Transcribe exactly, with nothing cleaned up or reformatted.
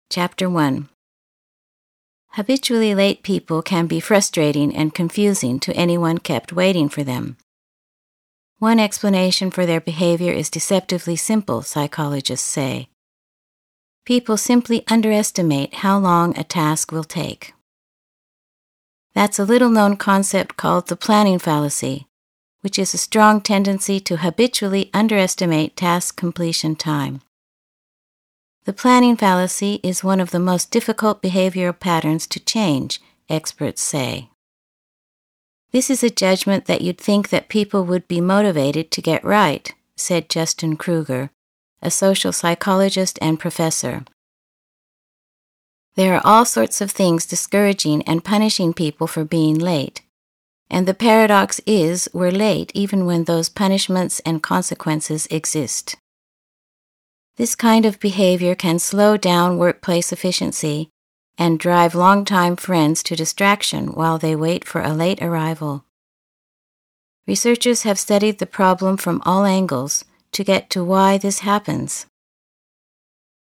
Chapter one. Habitually late people can be frustrating and confusing to anyone kept waiting for them. One explanation for their behavior is deceptively simple, psychologists say. People simply underestimate how long a task will take. That's a little-known concept called the planning fallacy, which is a strong tendency to habitually underestimate task completion time. The planning fallacy is one of the most difficult behavioral patterns to change, experts say. This is a judgment that you'd think that people would be motivated to get right, said Justin Kruger, a social psychologist and professor. There are all sorts of things discouraging and punishing people for being late, and the paradox is we're late even when those punishments and consequences exist. This kind of behavior can slow down workplace efficiency and drive longtime friends to distraction while they wait for a late arrival. Researchers have studied the problem from all angles to get to why this happens.